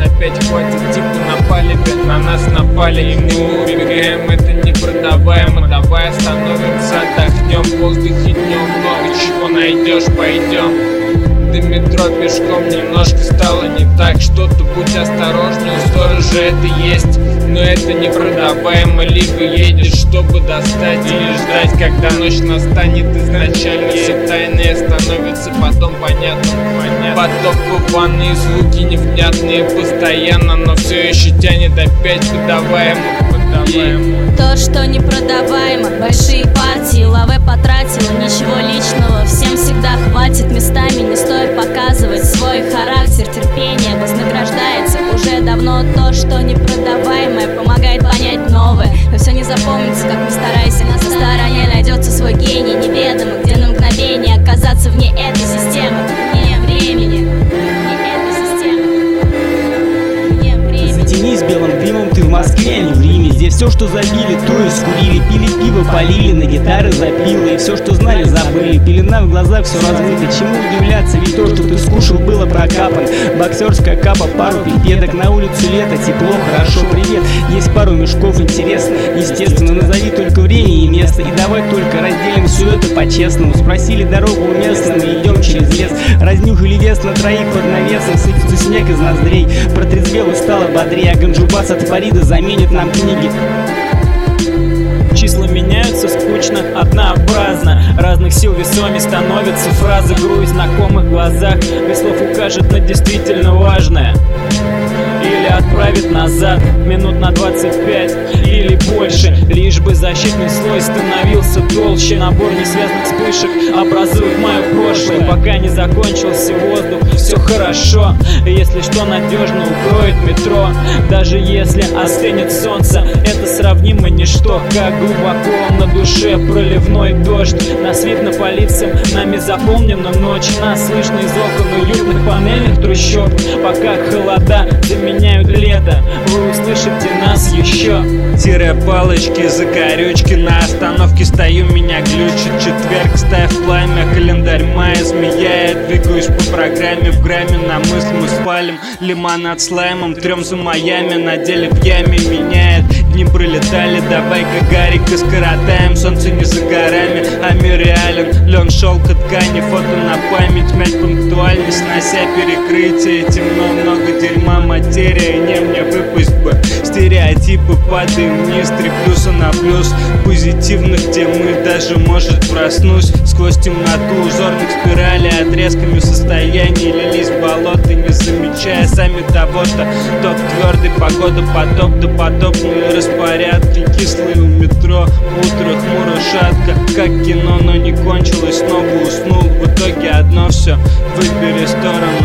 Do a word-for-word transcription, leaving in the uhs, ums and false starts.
опять хватит, типа напали, опять на нас напали. И мы убегаем, это непродаваемо. Давай остановимся, отдохнем, в воздухе днем много чего найдешь, пойдем. До метро пешком немножко стало не так. Что-то будь осторожнее, у сторожа это есть, но это непродаваемо. Либо едешь, чтобы достать, или ждать, когда ночь настанет. Изначально все тайное становится потом понятно. Поток ванные, звуки невнятные постоянно, но все еще тянет опять подаваемо. То, что непродаваемо, большие партии, лаве потратила, ничего личного, всем всегда хватит. Местами не стоит показывать свой характер, терпение вознаграждается уже давно. То, что непродаваемое, помогает понять новое, но все не запомнится, как ни старайся. На стороне найдется свой гений неведомый, где на мгновение оказаться вне этой системы, вне времени. Затянись белым дымом, ты в Москве, а не в Риме. Здесь все, что забили, то и скурили, пили пиво, полили, на гитары запило. И все, что знали, забыли. Пелена в глазах, все размыто. Чему удивляться, ведь то, что ты скушал, было прокапан. Боксерская капа, пару пипедок. На улицу лето, тепло, хорошо, привет. Есть пару мешков, интересно. Естественно, назови только время и место. И давай только разделим все это по-честному. Спросили дорогу у местных, мы идем через лес. Разнюхали вес на троих под навесом. Сыпется снег из ноздрей. Протрезвел и стало бодрее. А Ганджубас от Фарида заменит нам книги. Числа меняются скучно, однообразно. Разных сил весомее становятся фразы. Грусть в знакомых глазах без слов укажет на действительно важное. Или отправит назад минут на двадцать пять или больше, лишь бы защитный слой становился толще. Набор несвязанных вспышек образует мое прошлое. Пока не закончился воздух, все хорошо. Если что, надежно укроет метро. Даже если остынет солнце, это сравнимо ничто. Как глубоко на душе проливной дождь. Нас видно по лицам, нами заполнена ночь. Нас слышно из окон уютных панельных трущоб. Пока холода заменяют лето, вы услышите нас еще. Тире палочки, закорючки, на остановке стою, меня глючит. Четверг, ставь пламя, календарь мая, змея. Я двигаюсь по программе, в грамме на мысль мы свалим. Лимонад с лаймом, трем за Майами, на деле пьями меняет. Дни пролетали, давай-ка Гарика скоротаем. Солнце не за горами, а мир реален. Лен, шелка, ткани, фото на память. Мять пунктуальность, снося перекрытие. Темно, много дерьма, материя, не мне выпасть бы. Стереотипы, падаем вниз, три плюса на плюс. Позитивных тем мы даже, может, проснусь. Сквозь темноту узорных спиралей, отрезками состояний лились в болото, не замечая сами того-то. Топ твердый, погода, потоп да потопные распорядки. Кислые у метро, утро хмуро, шатко. Как кино, но не кончилось, снова уснул. В итоге одно все, выбери сторону.